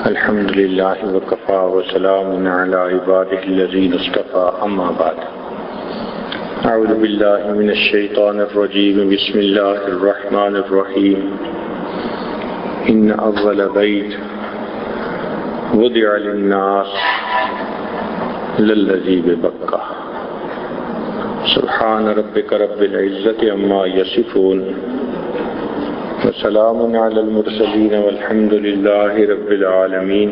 الحمد لله وكفى وسلام على عباده الذين اصطفى أما بعد أعوذ بالله من الشيطان الرجيم بسم الله الرحمن الرحيم إن أول بيت وضع للناس للذي ببكة سبحان ربك رب العزة عما يصفون وسلام على المرسلين والحمد لله رب العالمين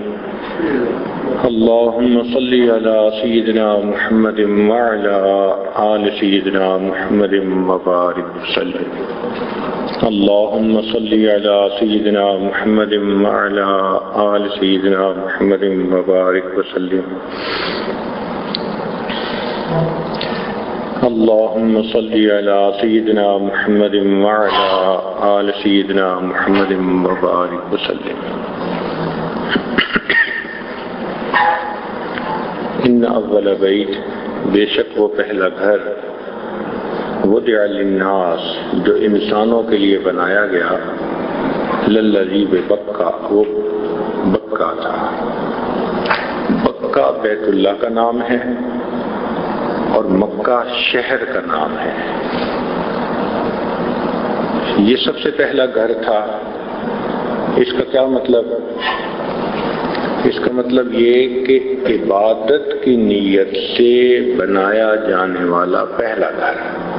اللهم صل على سيدنا محمد وعلى آل سيدنا محمد وبارك وسلم اللهم صل على سيدنا محمد وعلى آل سيدنا محمد وبارك وسلم اللهم صل على سيدنا محمد وعلى آل سيدنا محمد وبارك وسلم ان اول بیت، بے شک وہ پہلا گھر، وضع للناس جو انسانوں کے لیے بنایا گیا، للذی ببکہ وہ بکہ تھا۔ بکہ بیت اللہ کا نام ہے اور مکہ شہر کا نام ہے۔ یہ سب سے پہلا گھر تھا۔ اس کا کیا مطلب؟ اس کا مطلب یہ کہ عبادت کی نیت سے بنایا جانے والا پہلا گھر۔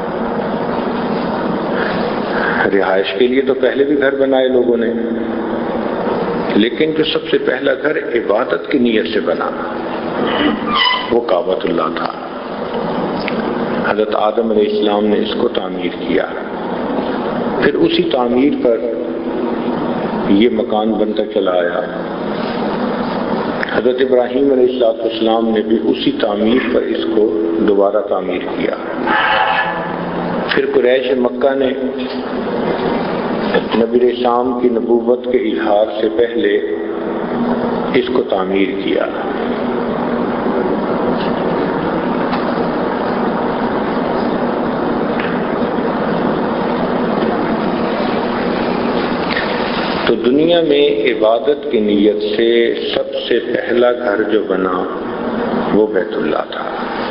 رہائش کے لیے تو پہلے بھی گھر بنائے لوگوں نے، لیکن جو سب سے پہلا گھر عبادت کی نیت سے بنا وہ کعبۃ اللہ تھا۔ حضرت آدم علیہ السلام نے اس کو تعمیر کیا، پھر اسی تعمیر پر یہ مکان بنتا چلا آیا۔ حضرت ابراہیم علیہ السلام نے بھی اسی تعمیر پر اس کو دوبارہ تعمیر کیا۔ پھر قریش مکہ نے نبی اسلام کی نبوت کے اظہار سے پہلے اس کو تعمیر کیا۔ تو دنیا میں عبادت کی نیت سے سب سے پہلا گھر جو بنا وہ بیت اللہ تھا۔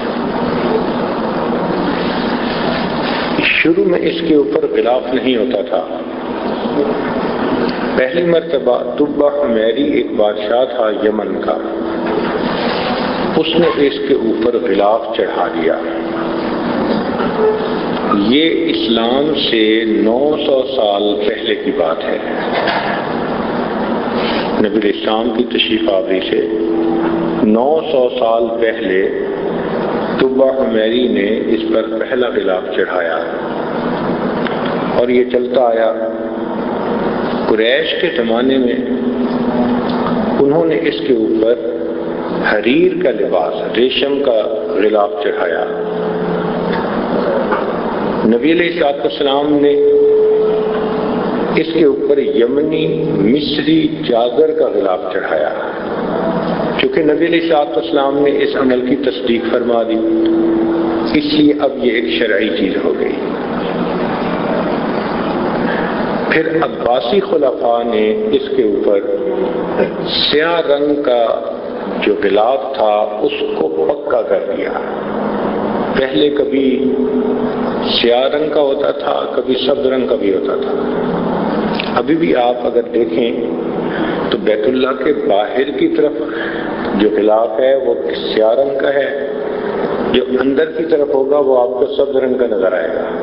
شروع میں اس کے اوپر غلاف نہیں ہوتا تھا۔ پہلی مرتبہ طبہ حمیری ایک بادشاہ تھا یمن کا، اس نے اس کے اوپر غلاف چڑھا دیا۔ یہ اسلام سے 900 سال پہلے کی بات ہے۔ نبی اسلام کی تشریف آوری سے 900 سال پہلے طبہ حمیری نے اس پر پہلا غلاف چڑھایا اور یہ چلتا آیا۔ قریش کے زمانے میں انہوں نے اس کے اوپر حریر کا لباس، ریشم کا غلاف چڑھایا۔ نبی علیہ السلام نے اس کے اوپر یمنی مصری چادر کا غلاف چڑھایا، چونکہ نبی علیہ السلام نے اس عمل کی تصدیق فرما دی، اس لیے اب یہ ایک شرعی چیز ہو گئی۔ پھر عباسی خلفاء نے اس کے اوپر سیاہ رنگ کا جو غلاف تھا اس کو پکا کر دیا۔ پہلے کبھی سیاہ رنگ کا ہوتا تھا، کبھی سبز رنگ کا بھی ہوتا تھا۔ ابھی بھی آپ اگر دیکھیں تو بیت اللہ کے باہر کی طرف جو غلاف ہے وہ سیاہ رنگ کا ہے، جو اندر کی طرف ہوگا وہ آپ کو سبز رنگ کا نظر آئے گا۔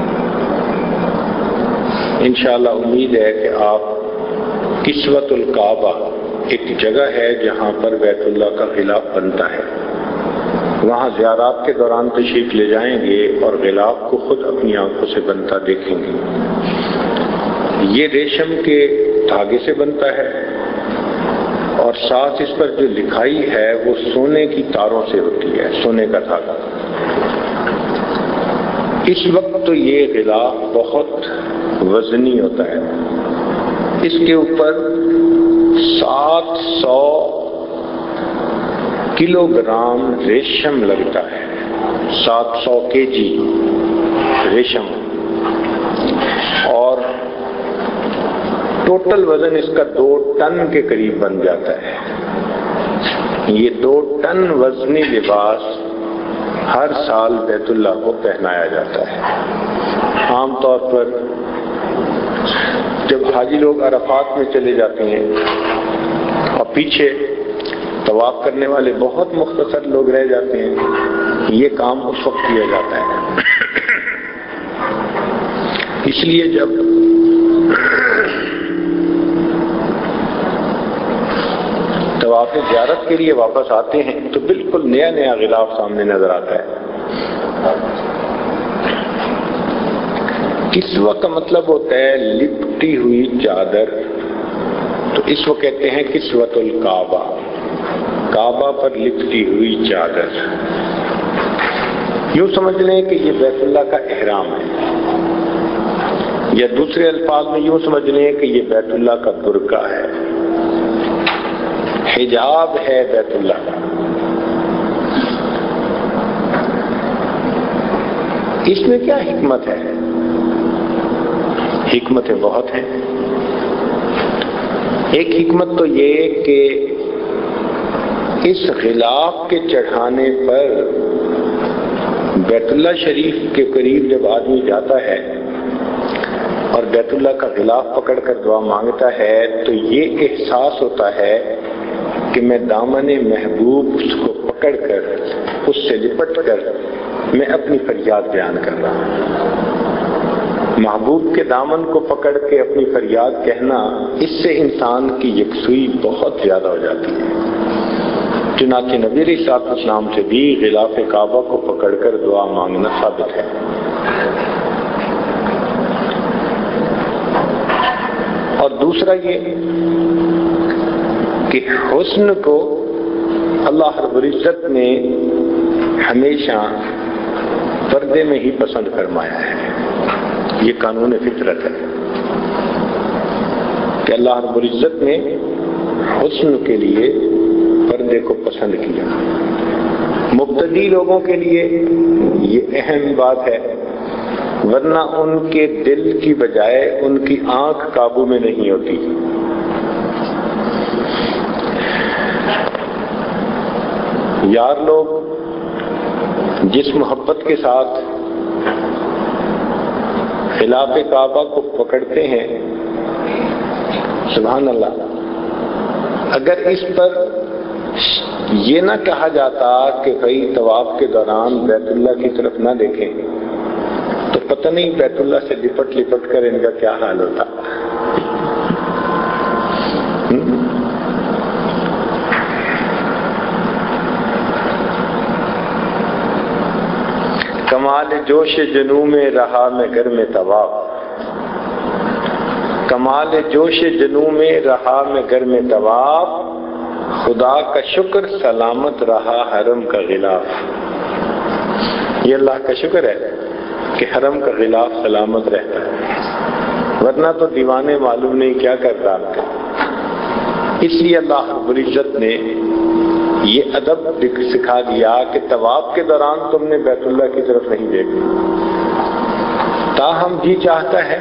انشاءاللہ امید ہے کہ آپ کسوۃ الکعبہ ایک جگہ ہے جہاں پر بیت اللہ کا غلاف بنتا ہے، وہاں زیارات کے دوران تشریف لے جائیں گے اور غلاف کو خود اپنی آنکھوں سے بنتا دیکھیں گے۔ یہ ریشم کے دھاگے سے بنتا ہے اور ساتھ اس پر جو لکھائی ہے وہ سونے کی تاروں سے ہوتی ہے، سونے کا دھاگا۔ اس وقت تو یہ غلاف بہت وزنی ہوتا ہے، اس کے اوپر 700 کلو گرام ریشم لگتا ہے، 700 kg ریشم، اور ٹوٹل وزن اس کا 2 ٹن کے قریب بن جاتا ہے۔ یہ 2 ٹن وزنی لباس ہر سال بیت اللہ کو پہنایا جاتا ہے۔ عام طور پر جب حاجی لوگ عرفات میں چلے جاتے ہیں اور پیچھے طواف کرنے والے بہت مختصر لوگ رہ جاتے ہیں، یہ کام اس وقت کیا جاتا ہے۔ اس لیے جب طواف زیارت کے لیے واپس آتے ہیں تو بالکل نیا نیا غلاف سامنے نظر آتا ہے۔ کسوہ کا مطلب ہوتا ہے لپٹی ہوئی چادر، تو اس کو کہتے ہیں کسوۃ الکعبہ، کعبہ پر لپٹی ہوئی چادر۔ یوں سمجھ لیں کہ یہ بیت اللہ کا احرام ہے، یا دوسرے الفاظ میں یوں سمجھ لیں کہ یہ بیت اللہ کا برقع ہے، حجاب ہے بیت اللہ کا۔ اس میں کیا حکمت ہے؟ حکمتیں بہت ہیں۔ ایک حکمت تو یہ کہ اس غلاف کے چڑھانے پر بیت اللہ شریف کے قریب جب آدمی جاتا ہے اور بیت اللہ کا غلاف پکڑ کر دعا مانگتا ہے تو یہ احساس ہوتا ہے کہ میں دامن محبوب اس کو پکڑ کر، اس سے لپٹ کر میں اپنی فریاد بیان کر رہا ہوں۔ محبوب کے دامن کو پکڑ کے اپنی فریاد کہنا، اس سے انسان کی یکسوئی بہت زیادہ ہو جاتی ہے۔ چنانچہ نبی علیہ الصلوۃ والسلام سے بھی غلاف کعبہ کو پکڑ کر دعا مانگنا ثابت ہے۔ اور دوسرا یہ کہ حسن کو اللہ رب العزت نے ہمیشہ پردے میں ہی پسند فرمایا ہے۔ یہ قانون فطرت ہے کہ اللہ رب العزت نے حسن کے لیے پردے کو پسند کیا۔ مبتدی لوگوں کے لیے یہ اہم بات ہے، ورنہ ان کے دل کی بجائے ان کی آنکھ قابو میں نہیں ہوتی۔ یار لوگ جس محبت کے ساتھ خلاف کعبہ کو پکڑتے ہیں، سبحان اللہ، اگر اس پر یہ نہ کہا جاتا کہ بھائی طواف کے دوران بیت اللہ کی طرف نہ دیکھیں، تو پتہ نہیں بیت اللہ سے لپٹ لپٹ کر ان کا کیا حال ہوتا۔ کمال جوش جنوں میں رہا میں گھر میں طواف، کمال جوش جنوں میں رہا میں گھر میں طواف، خدا کا شکر سلامت رہا حرم کا غلاف۔ یہ اللہ کا شکر ہے کہ حرم کا غلاف سلامت رہتا ہے، ورنہ تو دیوانے معلوم نہیں کیا کرتا آپ کا۔ اس لیے اللہ رب العزت نے یہ ادب سکھا دیا کہ طواف کے دوران تم نے بیت اللہ کی طرف نہیں دیکھا۔ تاہم جی چاہتا ہے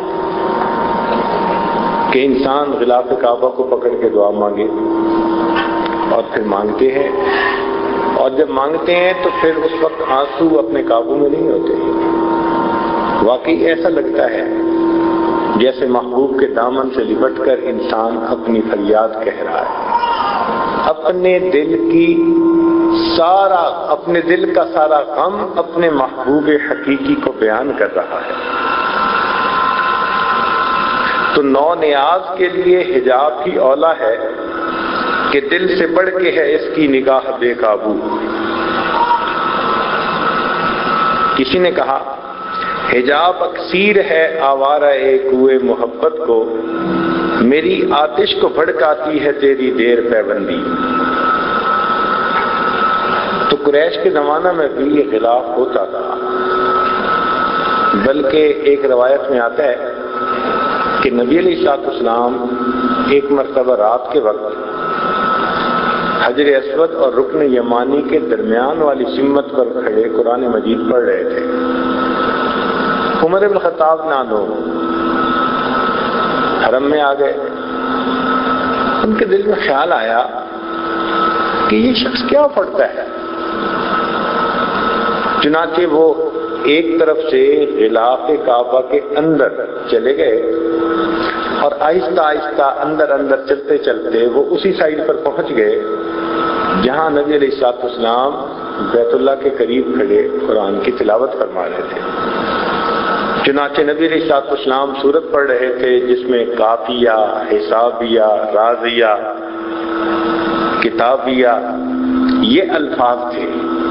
کہ انسان غلاف کعبہ کو پکڑ کے دعا مانگے، اور پھر مانگتے ہیں، اور جب مانگتے ہیں تو پھر اس وقت آنسو اپنے قابو میں نہیں ہوتے۔ واقعی ایسا لگتا ہے جیسے محبوب کے دامن سے لپٹ کر انسان اپنی فریاد کہہ رہا ہے، اپنے دل کا سارا غم اپنے محبوب حقیقی کو بیان کر رہا ہے۔ تو نو نیاز کے لیے حجاب کی اولا ہے کہ دل سے بڑھ کے ہے اس کی نگاہ بے قابو۔ کسی نے کہا حجاب اکثیر ہے آوارہ کوئے محبت کو، میری آتش کو بھڑکاتی ہے تیری دیر پیوندی۔ تو قریش کے زمانہ میں بھی یہ غلاف ہوتا تھا، بلکہ ایک روایت میں آتا ہے کہ نبی علیہ الصلوۃ والسلام ایک مرتبہ رات کے وقت حجر اسود اور رکن یمانی کے درمیان والی سمت پر کھڑے قرآن مجید پڑھ رہے تھے۔ عمر بن خطاب نانو حرم میں آ گئے. ان کے دل میں خیال آیا کہ یہ شخص کیا پڑھتا ہے. چنانچہ وہ ایک طرف سے غلاف کعبہ کے اندر چلے گئے اور آہستہ آہستہ اندر اندر چلتے چلتے وہ اسی سائڈ پر پہنچ گئے جہاں نبی علیہ الصلوۃ والسلام بیت اللہ کے قریب کھڑے قرآن کی تلاوت فرما رہے تھے. چنانچہ نبی علیہ الصلوۃ والسلام سورت پڑھ رہے تھے جس میں قافیہ، حسابیہ، رازیہ، کتابیہ یہ الفاظ تھے.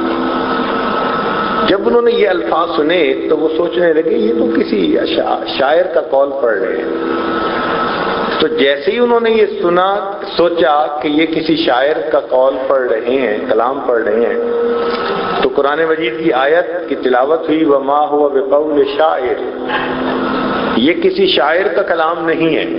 جب انہوں نے یہ الفاظ سنے تو وہ سوچنے لگے یہ تو کسی شاعر کا قول پڑھ رہے ہیں. تو جیسے ہی انہوں نے یہ سنا سوچا کہ یہ کسی شاعر کا قول پڑھ رہے ہیں، کلام پڑھ رہے ہیں، تو قرآن مجید کی آیت کی تلاوت ہوئی وما هو بقول شاعر. یہ کسی شاعر کا کلام نہیں ہے.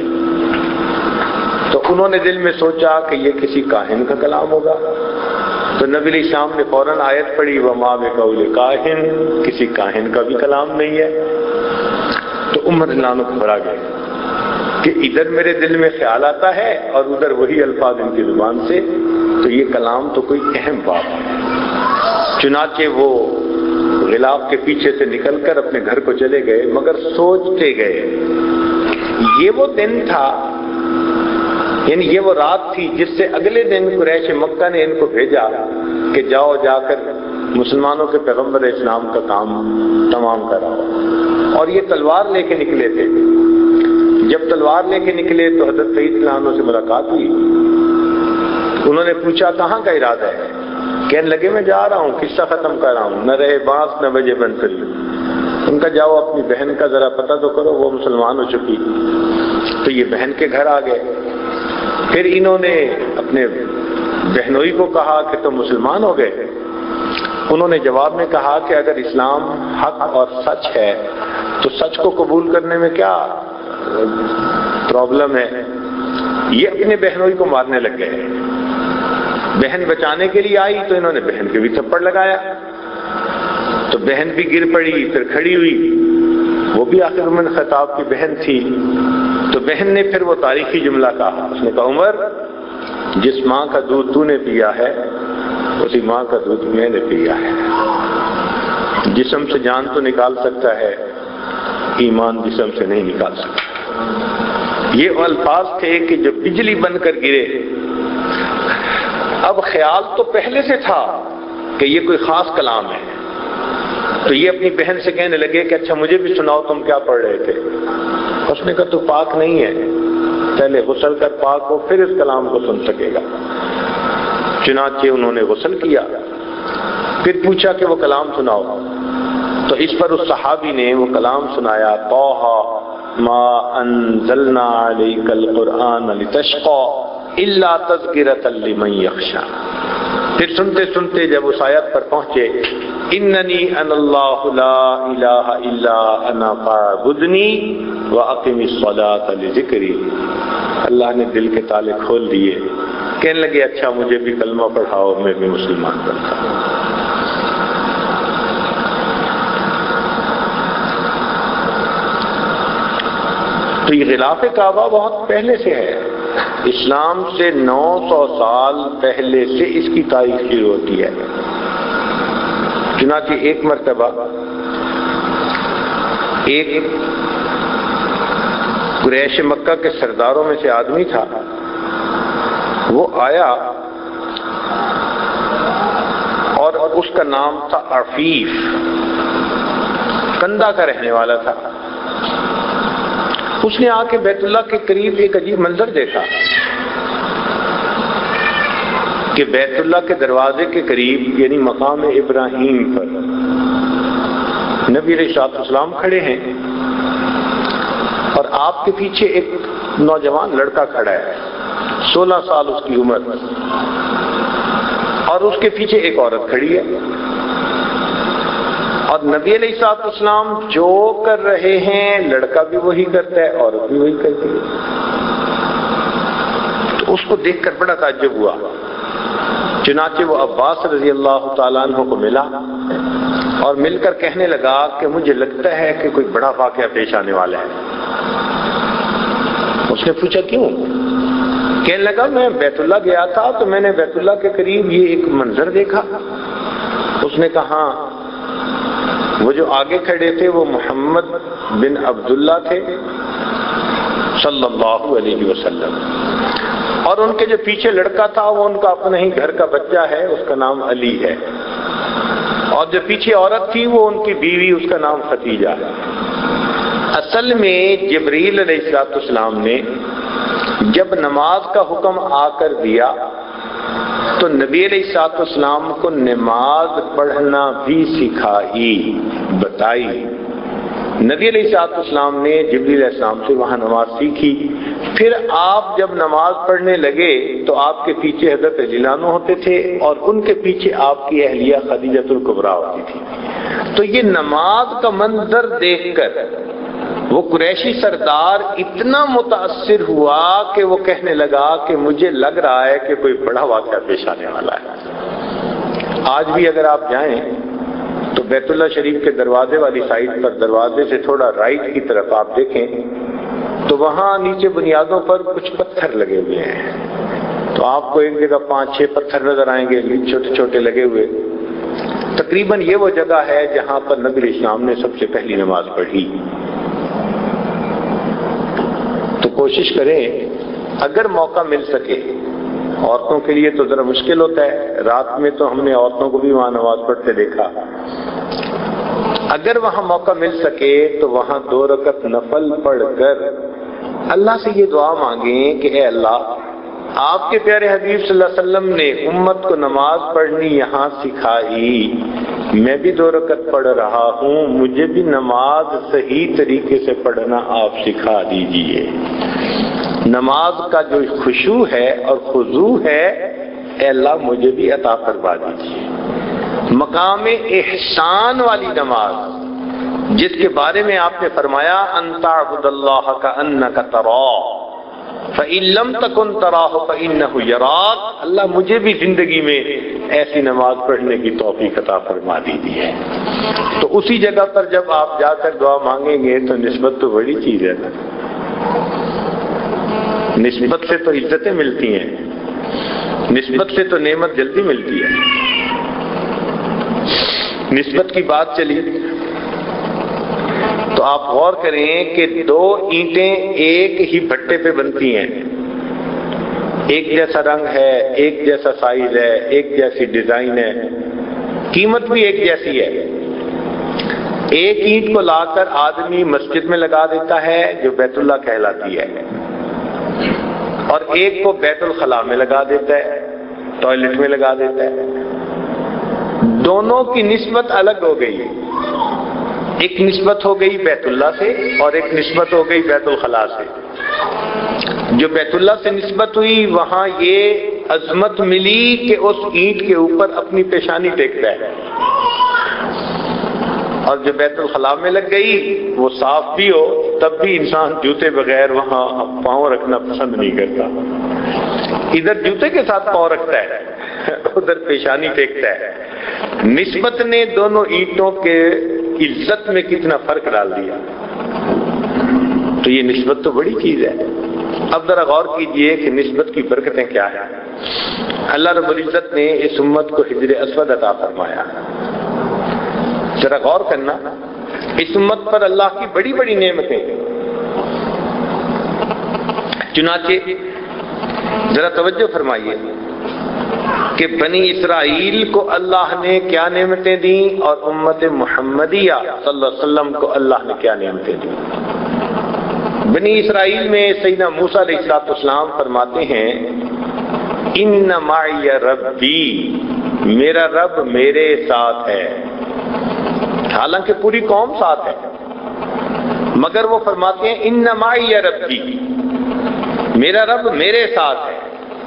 تو انہوں نے دل میں سوچا کہ یہ کسی کاہن کا کلام ہوگا. تو نبی علیہ السلام نے فوراً آیت پڑھی وما بقول کاہن، کسی کاہن کا بھی کلام نہیں ہے. تو عمر رضی اللہ عنہ گھبرا گئے کہ ادھر میرے دل میں خیال آتا ہے اور ادھر وہی الفاظ ان کی زبان سے، تو یہ کلام تو کوئی اہم بات ہے. چنانچہ وہ غلاف کے پیچھے سے نکل کر اپنے گھر کو چلے گئے، مگر سوچتے گئے. یہ وہ دن تھا، یعنی یہ وہ رات تھی جس سے اگلے دن قریش مکہ نے ان کو بھیجا کہ جاؤ جا کر مسلمانوں کے پیغمبر اسلام کا کام تمام کراؤ. اور یہ تلوار لے کے نکلے تھے. جب تلوار لے کے نکلے تو حضرت سعید رضی اللہ عنہ سے ملاقات ہوئی. انہوں نے پوچھا کہاں کا ارادہ ہے؟ کہنے لگے میں جا رہا ہوں، قصہ ختم کر رہا ہوں، نہ رہے بانس نہ بجے بنسری. ان کا جاؤ اپنی بہن کا ذرا پتہ تو کرو، وہ مسلمان ہو چکی. تو یہ بہن کے گھر آ گئے. پھر انہوں نے اپنے بہنوئی کو کہا کہ تم مسلمان ہو گئے. انہوں نے جواب میں کہا کہ اگر اسلام حق اور سچ ہے تو سچ کو قبول کرنے میں کیا پرابلم ہے. یہ اپنے بہنوئی کو مارنے لگ گئے. بہن بچانے کے لیے آئی تو انہوں نے بہن کے بھی تھپڑ لگایا. تو بہن بھی گر پڑی، پھر کھڑی ہوئی. وہ بھی آخر میں خطاب کی بہن تھی. تو بہن نے پھر وہ تاریخی جملہ کہا. اس نے کہا عمر، جس ماں کا دودھ تو نے پیا ہے اسی ماں کا دودھ میں نے پیا ہے. جسم سے جان تو نکال سکتا ہے، ایمان جسم سے نہیں نکال سکتا. یہ الفاظ تھے کہ جو بجلی بن کر گرے. اب خیال تو پہلے سے تھا کہ یہ کوئی خاص کلام ہے. تو یہ اپنی بہن سے کہنے لگے کہ اچھا مجھے بھی سناؤ تم کیا پڑھ رہے تھے. اس نے کہا تو پاک نہیں ہے، پہلے غسل کر پاک ہو پھر اس کلام کو سن سکے گا. چنانچہ انہوں نے غسل کیا. پھر پوچھا کہ وہ کلام سناؤ. تو اس پر اس صحابی نے وہ کلام سنایا طٰہ ما انزلنا علیک القرآن لتشقى الا تذکرۃ لمن یخشی. پھر سنتے سنتے جب اس آیت پر پہنچے اننی انا اللہ لا الہ الا انا فاعبدنی واقم الصلاۃ لذکری، اللہ نے دل کے تالے کھول دیے. کہنے لگے اچھا مجھے بھی کلمہ پڑھاؤ، میں بھی مسلمان بنتا ہوں. تو یہ غلاف کعبہ بہت پہلے سے ہے. اسلام سے 900 سال پہلے سے اس کی تاریخ شروع ہوتی ہے. چنانچہ ایک مرتبہ ایک قریش مکہ کے سرداروں میں سے آدمی تھا. وہ آیا اور اس کا نام تھا عفیف، کندہ کا رہنے والا تھا. اس نے آ کے بیت اللہ کے قریب ایک عجیب منظر دیکھا کہ بیت اللہ کے دروازے کے قریب یعنی مقام ابراہیم پر نبی علیہ الصلوۃ والسلام کھڑے ہیں اور آپ کے پیچھے ایک نوجوان لڑکا کھڑا ہے، 16 سال اس کی عمر، اور اس کے پیچھے ایک عورت کھڑی ہے. اور نبی علیہ الصلوۃ والسلام جو کر رہے ہیں لڑکا بھی وہی کرتا ہے، عورت بھی وہی کرتی ہے. تو اس کو دیکھ کر بڑا تعجب ہوا. چنانچہ وہ عباس رضی اللہ تعالیٰ عنہ کو ملا اور مل کر کہنے لگا کہ مجھے لگتا ہے کہ کوئی بڑا واقعہ پیش آنے والا ہے. اس نے پوچھا کیوں؟ کہنے لگا میں بیت اللہ گیا تھا تو میں نے بیت اللہ کے قریب یہ ایک منظر دیکھا. اس نے کہا وہ جو آگے کھڑے تھے وہ محمد بن عبداللہ تھے صلی اللہ علیہ وسلم، اور ان کے جو پیچھے لڑکا تھا وہ ان کا اپنا ہی گھر کا بچہ ہے، اس کا نام علی ہے، اور جو پیچھے عورت تھی وہ ان کی بیوی، اس کا نام ختیجہ ہے. اصل میں جبریل علیہ السلام نے جب نماز کا حکم آ کر دیا تو نبی علیہ السلام کو نماز پڑھنا بھی سکھائی، بتائی. نبی علیہ السلام نے جبریل علیہ السلام سے وہاں نماز سیکھی. پھر آپ جب نماز پڑھنے لگے تو آپ کے پیچھے حضرت جیلانی ہوتے تھے اور ان کے پیچھے آپ کی اہلیہ خدیجہ الکبریٰ ہوتی تھی. تو یہ نماز کا منظر دیکھ کر وہ قریشی سردار اتنا متاثر ہوا کہ وہ کہنے لگا کہ مجھے لگ رہا ہے کہ کوئی بڑا واقعہ پیش آنے والا ہے. آج بھی اگر آپ جائیں تو بیت اللہ شریف کے دروازے والی سائڈ پر، دروازے سے تھوڑا رائٹ کی طرف آپ دیکھیں تو وہاں نیچے بنیادوں پر کچھ پتھر لگے ہوئے ہیں. تو آپ کو ایک جگہ 5-6 پتھر نظر آئیں گے چھوٹے چھوٹے لگے ہوئے. تقریباً یہ وہ جگہ ہے جہاں پر نبی علیہ السلام نے سب سے پہلی نماز پڑھی. تو کوشش کریں اگر موقع مل سکے، عورتوں کے لیے تو ذرا مشکل ہوتا ہے، رات میں تو ہم نے عورتوں کو بھی وہاں نماز پڑھتے دیکھا، اگر وہاں موقع مل سکے تو وہاں 2 رکعت نفل پڑھ کر اللہ سے یہ دعا مانگیں کہ اے اللہ، آپ کے پیارے حبیب صلی اللہ علیہ وسلم نے امت کو نماز پڑھنی یہاں سکھائی، میں بھی 2 رکعت پڑھ رہا ہوں، مجھے بھی نماز صحیح طریقے سے پڑھنا آپ سکھا دیجئے. نماز کا جو خشوع ہے اور خضوع ہے اے اللہ مجھے بھی عطا فرما دیجئے. مقام احسان والی نماز جس کے بارے میں آپ نے فرمایا ان تعبد اللہ کأنک تراہ فإن لم تکن تراہ فإنہ یراک، اللہ مجھے بھی زندگی میں ایسی نماز پڑھنے کی توفیق عطا فرما دیجیے. تو اسی جگہ پر جب آپ جا کر دعا مانگیں گے تو نسبت تو بڑی چیز ہے نا، نسبت سے تو عزتیں ملتی ہیں، نسبت سے تو نعمت جلدی ملتی ہے. نسبت کی بات چلی تو آپ غور کریں کہ 2 اینٹیں ایک ہی بھٹے پہ بنتی ہیں، ایک جیسا رنگ ہے، ایک جیسا سائز ہے، ایک جیسی ڈیزائن ہے، قیمت بھی ایک جیسی ہے. ایک اینٹ کو لا کر آدمی مسجد میں لگا دیتا ہے جو بیت اللہ کہلاتی ہے، اور ایک کو بیت الخلاء میں لگا دیتا ہے، ٹوائلٹ میں لگا دیتا ہے. دونوں کی نسبت الگ ہو گئی، ایک نسبت ہو گئی بیت اللہ سے اور ایک نسبت ہو گئی بیت الخلاء سے. جو بیت اللہ سے نسبت ہوئی وہاں یہ عظمت ملی کہ اس اینٹ کے اوپر اپنی پیشانی ٹیکتا ہے، اور جو بیت الخلاء میں لگ گئی وہ صاف بھی ہو تب بھی انسان جوتے بغیر وہاں پاؤں رکھنا پسند نہیں کرتا. ادھر جوتے کے ساتھ پاؤں رکھتا ہے، ادھر پیشانی ٹیکتا ہے. نسبت نے دونوں اینٹوں کے عزت میں کتنا فرق ڈال دیا. تو یہ نسبت تو بڑی چیز ہے. اب ذرا غور کیجئے کہ نسبت کی برکتیں کیا ہیں. اللہ رب العزت نے اس امت کو حجر اسود عطا فرمایا. ذرا غور کرنا، اس امت پر اللہ کی بڑی بڑی نعمتیں. چنانچہ ذرا توجہ فرمائیے کہ بنی اسرائیل کو اللہ نے کیا نعمتیں دیں اور امت محمدیہ صلی اللہ علیہ وسلم کو اللہ نے کیا نعمتیں دیں. بنی اسرائیل میں سیدنا موسیٰ علیہ السلام فرماتے ہیں ان معی ربی، میرا رب میرے ساتھ ہے. حالانکہ پوری قوم ساتھ ہے مگر وہ فرماتے ہیں ان معی ربی، میرا رب میرے ساتھ ہے.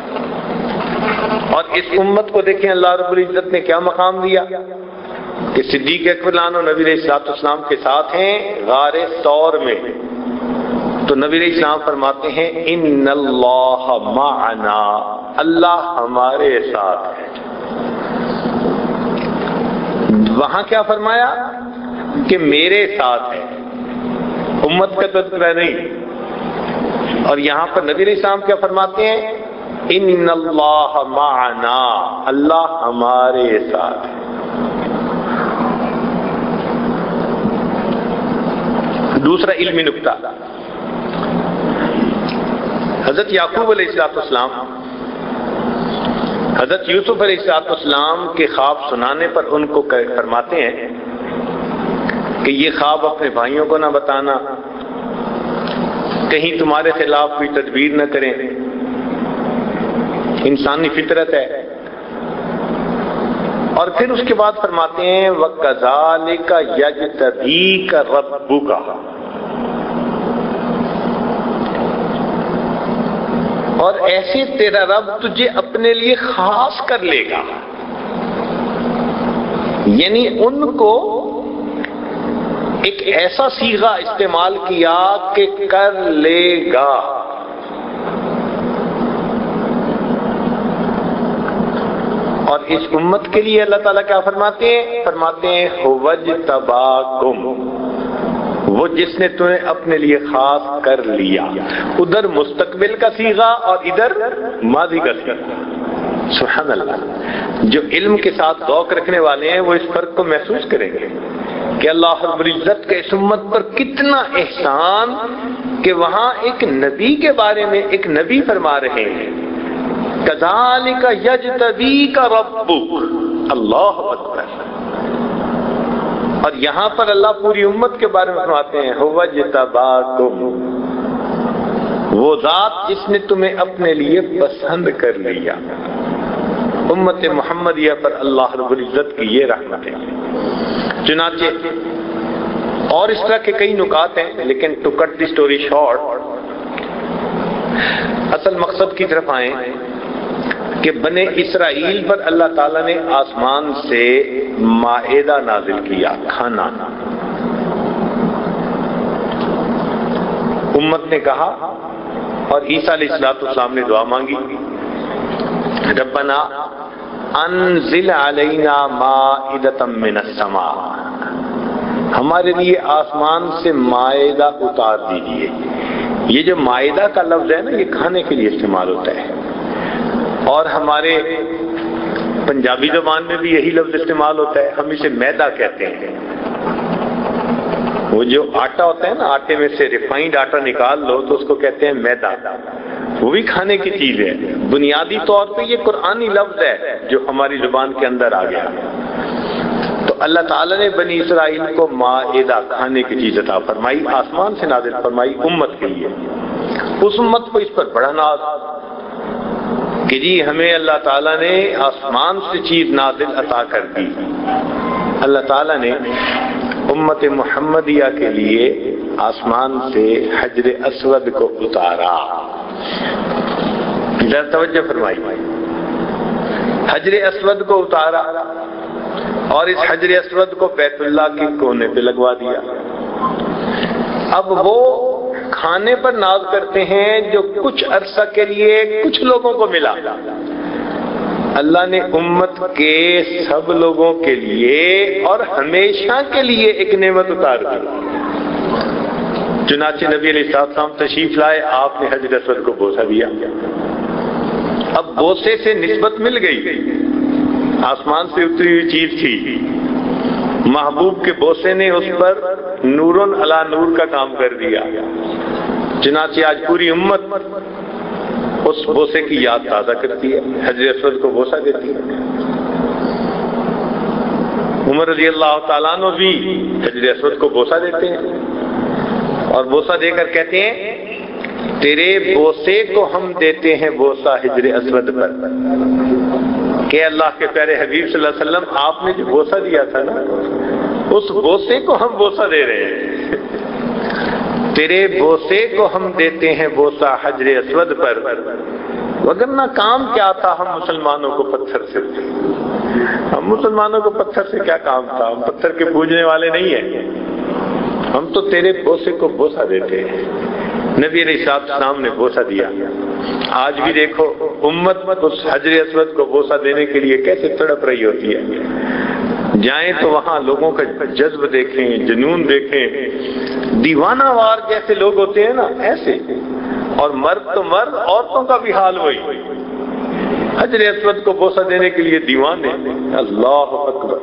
اور اس امت کو دیکھیں اللہ رب العزت نے کیا مقام دیا کہ صدیق اکبر و نبی علیہ السلام کے ساتھ ہیں غار طور میں. تو نبی علیہ السلام فرماتے ہیں ان اللہ معنا، اللہ ہمارے ساتھ ہے. وہاں کیا فرمایا کہ میرے ساتھ ہے، امت کا تذکرہ نہیں. اور یہاں پر نبی علیہ السلام کیا فرماتے ہیں؟ ان اللہ معنا، اللہ ہمارے ساتھ ہے۔ دوسرا علمی نکتہ، حضرت یعقوب علیہ السلام حضرت یوسف علیہ السلام کے خواب سنانے پر ان کو فرماتے ہیں کہ یہ خواب اپنے بھائیوں کو نہ بتانا، کہیں تمہارے خلاف کوئی تدبیر نہ کریں، انسانی فطرت ہے۔ اور پھر اس کے بعد فرماتے ہیں وَكَذَلِكَ يَجْتَبِيكَ رَبُّكَ، اور ایسے تیرا رب تجھے اپنے لیے خاص کر لے گا، یعنی ان کو ایک ایسا صیغہ استعمال کیا کہ کر لے گا۔ اور اس امت کے لیے اللہ تعالیٰ کیا فرماتے ہیں؟ فرماتے ہیں وَاجْتَبَاكُمْ، وہ جس نے تمہیں اپنے لیے خاص کر لیا۔ ادھر مستقبل کا صیغہ اور ادھر ماضی کا صیغہ۔ سبحان اللہ، جو علم کے ساتھ ذوق رکھنے والے ہیں وہ اس فرق کو محسوس کریں گے کہ اللہ رب العزت کے اس امت پر کتنا احسان کہ وہاں ایک نبی کے بارے میں ایک نبی فرما رہے ہیں کذالک یجتبیک ربک، اللہ اکبر۔ اور یہاں پر اللہ پوری امت کے بارے میں فرماتے ہیں هو اجتباکم، وہ ذات جس نے تمہیں اپنے لیے پسند کر لیا۔ امت محمدیہ پر اللہ رب العزت کی یہ رحمت ہے۔ چنانچہ اور اس طرح کے کئی نکات ہیں، لیکن to cut the story short, اصل مقصد کی طرف آئیں کہ بنی اسرائیل پر اللہ تعالیٰ نے آسمان سے مائدہ نازل کیا، کھانا۔ امت نے کہا اور عیسیٰ علیہ السلام نے دعا مانگی ربنا انزل علینا مائدۃ من السماء، ہمارے لیے آسمان سے مائدہ اتار دیجیے۔ یہ جو مائدہ کا لفظ ہے نا، یہ کھانے کے لیے استعمال ہوتا ہے، اور ہمارے پنجابی زبان میں بھی یہی لفظ استعمال ہوتا ہے، ہم اسے میدا کہتے ہیں۔ وہ جو آٹا ہوتا ہے نا، آٹے میں سے ریفائنڈ آٹا نکال لو تو اس کو کہتے ہیں میدا، وہ بھی کھانے کی چیز ہے۔ بنیادی طور پہ یہ قرآنی لفظ ہے جو ہماری زبان کے اندر آ گیا۔ تو اللہ تعالیٰ نے بنی اسرائیل کو مائدہ کھانے کی چیز عطا فرمائی، آسمان سے نازل فرمائی امت کے لیے۔ اس امت کو اس پر بڑا ناز کہ جی ہمیں اللہ تعالیٰ نے آسمان سے چیز نازل عطا کر دی۔ اللہ تعالیٰ نے امت محمدیہ کے لیے آسمان سے حجر اسود کو اتارا۔ ذرا توجہ فرمائی، حجر اسود کو اتارا اور اس حجر اسود کو بیت اللہ کے کونے پہ لگوا دیا۔ اب وہ کھانے پر ناز کرتے ہیں جو کچھ عرصہ کے لیے کچھ لوگوں کو ملا، اللہ نے امت کے سب لوگوں کے لیے اور ہمیشہ کے لیے ایک نعمت اتار دی۔ چنانچہ نبی علیہ السلام تشریف لائے، آپ نے حجر اسود کو بوسہ دیا۔ اب بوسے سے نسبت مل گئی، آسمان سے اتری ہوئی چیز تھی، محبوب کے بوسے نے اس پر نورن علی نور کا کام کر دیا۔ چنانچہ آج پوری امت اس بوسے کی یاد تازہ کرتی ہے، حجر اسود کو بوسہ دیتی ہے۔ عمر رضی اللہ تعالیٰ عنہ بھی حجر اسود کو بوسہ دیتے ہیں اور بوسہ دے کر کہتے ہیں تیرے بوسے کو ہم دیتے ہیں بوسہ حجر اسود پر، کہ اللہ کے پیارے حبیب صلی اللہ علیہ وسلم آپ نے جو بوسہ دیا تھا نا، اس بوسے کو ہم بوسہ دے رہے ہیں۔ تیرے بوسے کو ہم دیتے ہیں بوسہ حجر اسود پر، وگرنہ کام کیا تھا ہم مسلمانوں کو پتھر سے، ہم مسلمانوں کو پتھر سے کیا کام تھا، ہم پتھر کے پوجنے والے نہیں ہیں، ہم تو تیرے بوسے کو بوسہ دیتے ہیں۔ نبی علیہ السلام نے بوسہ دیا۔ آج بھی دیکھو امت اس حجر اسود کو بوسہ دینے کے لیے کیسے تڑپ رہی ہوتی ہے۔ جائیں تو وہاں لوگوں کا جذب دیکھیں، جنون دیکھیں، دیوانہ وار جیسے لوگ ہوتے ہیں نا ایسے، اور مرد تو مرد، عورتوں کا بھی حال وہی، حجر اسود کو بوسہ دینے کے لیے دیوانے۔ اللہ اکبر۔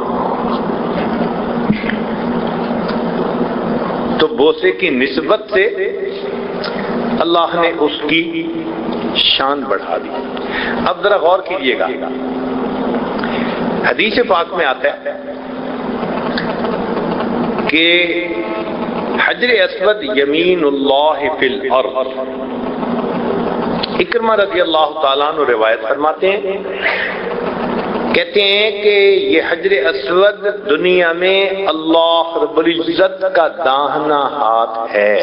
تو بوسے کی نسبت سے اللہ نے اس کی شان بڑھا دی۔ اب ذرا غور کیجئے گا، حدیث پاک میں آتا ہے کہ حجر اسود یمین اللہ فی الارض۔ اکرمہ رضی اللہ تعالیٰ عنہ روایت فرماتے ہیں، کہتے ہیں کہ یہ حجر اسود دنیا میں اللہ رب العزت کا داہنا ہاتھ ہے۔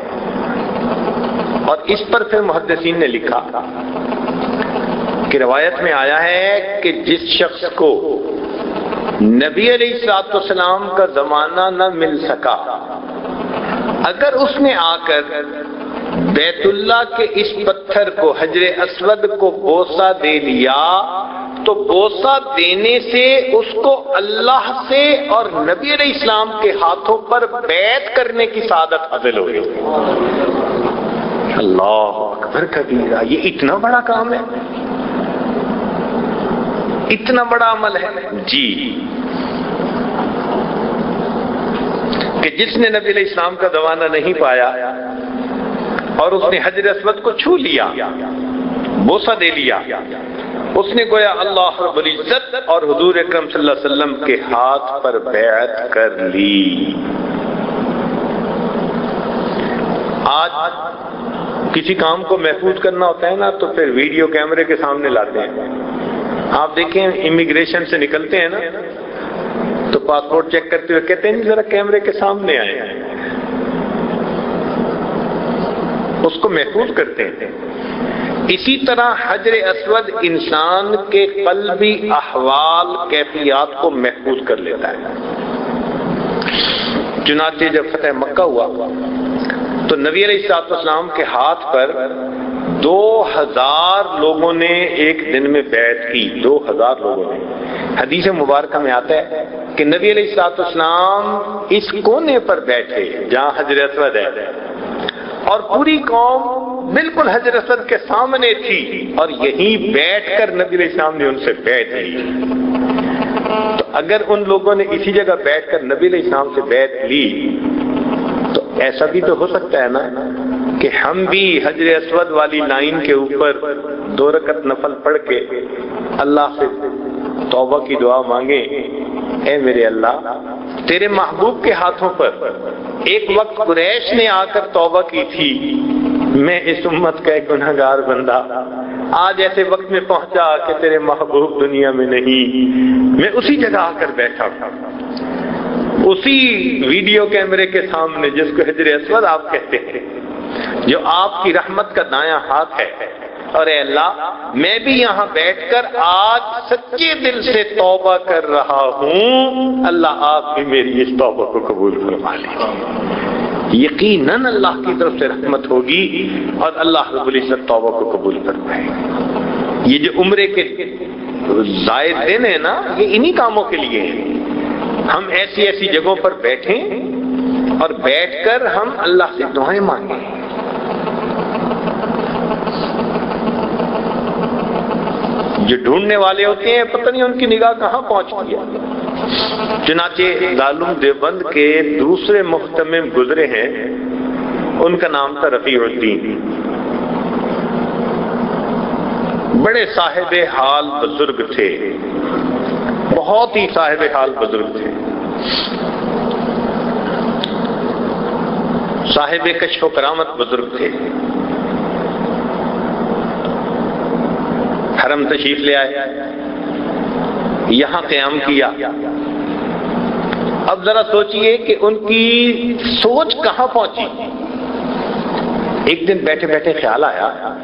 اور اس پر پھر محدثین نے لکھا کہ روایت میں آیا ہے کہ جس شخص کو نبی علیہ السلام کا زمانہ نہ مل سکا، اگر اس نے آ کر بیت اللہ کے اس پتھر کو، حجر اسود کو بوسہ دے لیا، تو بوسہ دینے سے اس کو اللہ سے اور نبی علیہ السلام کے ہاتھوں پر بیعت کرنے کی سعادت حاصل ہوئی۔ اللہ اکبر کبیرہ، یہ اتنا بڑا کام ہے، اتنا بڑا عمل ہے جی، کہ جس نے نبی علیہ السلام کا زمانہ نہیں پایا اور اس نے حجر اسود کو چھو لیا، بوسہ دے لیا، اس نے گویا اللہ رب العزت اور حضور اکرم صلی اللہ علیہ وسلم کے ہاتھ پر بیعت کر لی۔ آج کسی کام کو محفوظ کرنا ہوتا ہے نا تو پھر ویڈیو کیمرے کے سامنے لاتے ہیں۔ آپ دیکھیں امیگریشن سے نکلتے ہیں نا تو پاسپورٹ چیک کرتے ہوئے کہتے ہیں ذرا کیمرے کے سامنے آئے، اس کو محفوظ کرتے ہیں۔ اسی طرح حجر اسود انسان کے قلبی احوال، کیفیات کو محفوظ کر لیتا ہے۔ چنانچہ جب فتح مکہ ہوا تو نبی علیہ السلام کے ہاتھ پر 2000 لوگوں نے ایک دن میں بیعت کی، 2000 لوگوں نے۔ حدیث مبارکہ میں آتا ہے کہ نبی علیہ السلام اس کونے پر بیٹھے جہاں حجر اسود ہے، اور پوری قوم بالکل حجر اسود کے سامنے تھی، اور یہیں بیٹھ کر نبی علیہ السلام نے ان سے بیعت لی۔ تو اگر ان لوگوں نے اسی جگہ بیٹھ کر نبی علیہ السلام سے بیعت لی تو ایسا بھی تو ہو سکتا ہے نا کہ ہم بھی حجر اسود والی لائن کے اوپر 2 رکعت نفل پڑھ کے اللہ سے توبہ کی دعا مانگیں، اے میرے اللہ، تیرے محبوب کے ہاتھوں پر ایک وقت قریش نے آ کر توبہ کی تھی، میں اس امت کا ایک گنہگار بندہ آج ایسے وقت میں پہنچا کہ تیرے محبوب دنیا میں نہیں، میں اسی جگہ آ کر بیٹھا، اسی ویڈیو کیمرے کے سامنے جس کو حجر اسود آپ کہتے ہیں، جو آپ کی رحمت کا دایاں ہاتھ ہے، اور اے اللہ میں بھی یہاں بیٹھ کر آج سچے دل سے توبہ کر رہا ہوں، اللہ آپ بھی میری اس توبہ کو قبول فرما لیں۔ یقیناً اللہ کی طرف سے رحمت ہوگی اور اللہ رب العزت توبہ کو قبول فرمائے گا۔ یہ جو عمرے کے زائد دن ہے نا، یہ انہی کاموں کے لیے ہیں۔ ہم ایسی ایسی جگہوں پر بیٹھیں اور بیٹھ کر ہم اللہ سے دعائیں مانگیں۔ جو ڈھونڈنے والے ہوتے ہیں پتہ نہیں ان کی نگاہ کہاں پہنچ گیا۔ چنانچہ دارالعلوم دیوبند کے دوسرے محتمم گزرے ہیں، ان کا نام تھا رفیع الدین، بڑے صاحب حال بزرگ تھے، بہت ہی صاحب حال بزرگ تھے، صاحب کشف و کرامت بزرگ تھے۔ حرم تشریف لے آئے، یہاں قیام کیا۔ اب ذرا سوچئے کہ ان کی سوچ کہاں پہنچی۔ ایک دن بیٹھے بیٹھے خیال آیا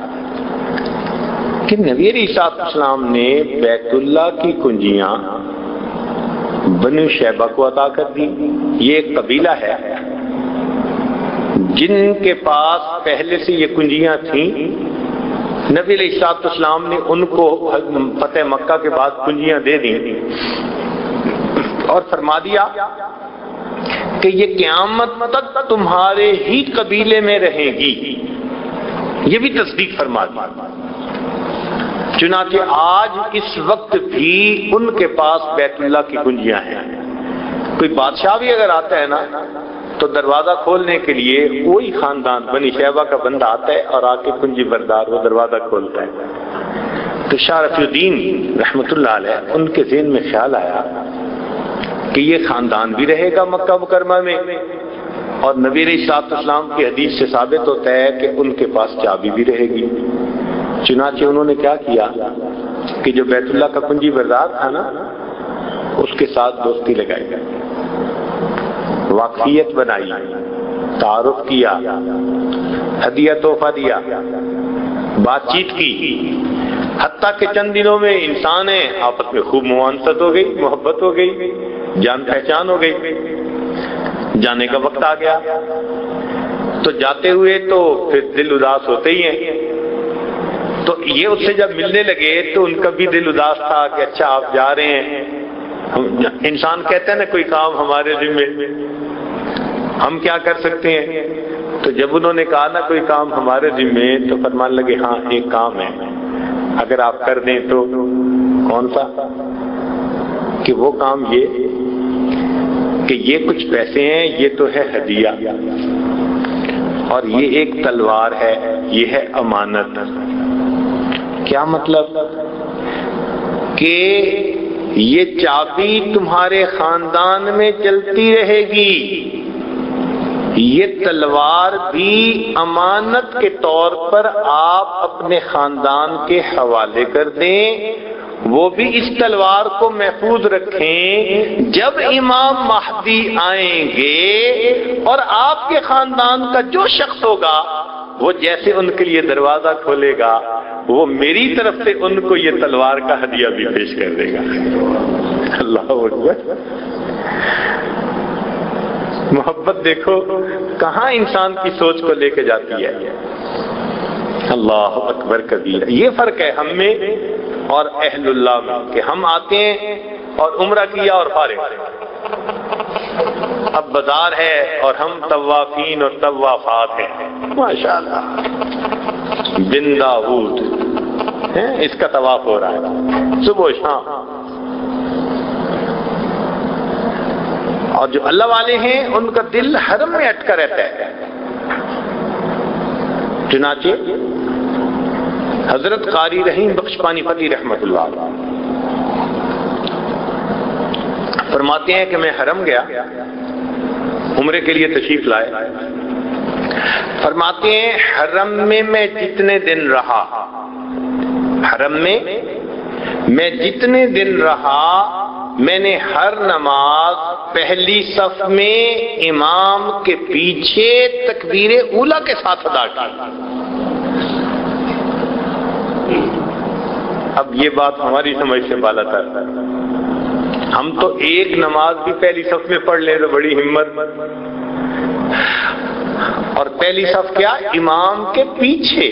کہ نبی علیہ السلام نے بیت اللہ کی کنجیاں بنو شیبہ کو عطا کر دی۔ یہ ایک قبیلہ ہے جن کے پاس پہلے سے یہ کنجیاں تھیں، نبی علیہ السلام نے ان کو فتح مکہ کے بعد کنجیاں دے دیں اور فرما دیا کہ یہ قیامت تک تمہارے ہی قبیلے میں رہیں گی، یہ بھی تصدیق فرما دی. چنانچہ آج اس وقت بھی ان کے پاس بیت اللہ کی کنجیاں ہیں. کوئی بادشاہ بھی اگر آتا ہے نا تو دروازہ کھولنے کے لیے وہی خاندان بنی شیبہ کا بندہ آتا ہے اور آ کے کنجی بردار وہ دروازہ کھولتا ہے. تو شاہ رفیع الدین رحمت اللہ علیہ ان کے ذہن میں خیال آیا کہ یہ خاندان بھی رہے گا مکہ مکرمہ میں، اور نبی علیہ السلام کی حدیث سے ثابت ہوتا ہے کہ ان کے پاس چابی بھی رہے گی. چنانچہ انہوں نے کیا کیا کہ جو بیت اللہ کا کنجی بردار تھا نا اس کے ساتھ دوستی لگائی، واقفیت بنائی، تعارف کیا، ہدیہ تحفہ دیا، بات چیت کی، حتیٰ کہ چند دنوں میں انسان آپس میں خوب موانست ہو گئی، محبت ہو گئی، جان پہچان ہو گئی. جانے کا وقت آ گیا تو جاتے ہوئے تو پھر دل اداس ہوتے ہی ہیں. تو یہ اس سے جب ملنے لگے تو ان کا بھی دل اداس تھا کہ اچھا آپ جا رہے ہیں. انسان کہتا ہے نا کوئی کام ہمارے ذمہ، ہم کیا کر سکتے ہیں. تو جب انہوں نے کہا نا کوئی کام ہمارے ذمہ تو فرمان لگے ہاں ایک کام ہے، اگر آپ کر دیں تو. کون سا؟ کہ وہ کام یہ کہ یہ کچھ پیسے ہیں، یہ تو ہے ہدیہ، اور یہ ایک تلوار ہے، یہ ہے امانت. کیا مطلب؟ کہ یہ چابی تمہارے خاندان میں چلتی رہے گی، یہ تلوار بھی امانت کے طور پر آپ اپنے خاندان کے حوالے کر دیں، وہ بھی اس تلوار کو محفوظ رکھیں. جب امام مہدی آئیں گے اور آپ کے خاندان کا جو شخص ہوگا وہ جیسے ان کے لیے دروازہ کھولے گا وہ میری طرف سے ان کو یہ تلوار کا ہدیہ بھی پیش کر دے گا. اللہ اکبر. محبت دیکھو کہاں انسان کی سوچ کو لے کے جاتی ہے. اللہ اکبر کبیر. یہ فرق ہے ہم میں اور اہل اللہ میں کہ ہم آتے ہیں اور عمرہ کیا اور فارغ. اب بازار ہے اور ہم طوافین اور طوافات ہیں. ماشاءاللہ بن داؤد اس کا طواف ہو رہا ہے صبح و شام. اور جو اللہ والے ہیں ان کا دل حرم میں اٹکا رہتا ہے. چنانچہ حضرت قاری رحیم بخش پانی پتی رحمت اللہ فرماتے ہیں کہ میں حرم گیا، عمرے کے لیے تشریف لائے. فرماتے ہیں حرم میں میں جتنے دن رہا، حرم میں میں جتنے دن رہا میں نے ہر نماز پہلی صف میں امام کے پیچھے تکبیر اولیٰ کے ساتھ ادا کی. اب یہ بات ہماری سمجھ سے بالا تر ہے. ہم تو ایک نماز بھی پہلی صف میں پڑھ لیں تو بڑی ہمت، اور پہلی صف کیا امام کے پیچھے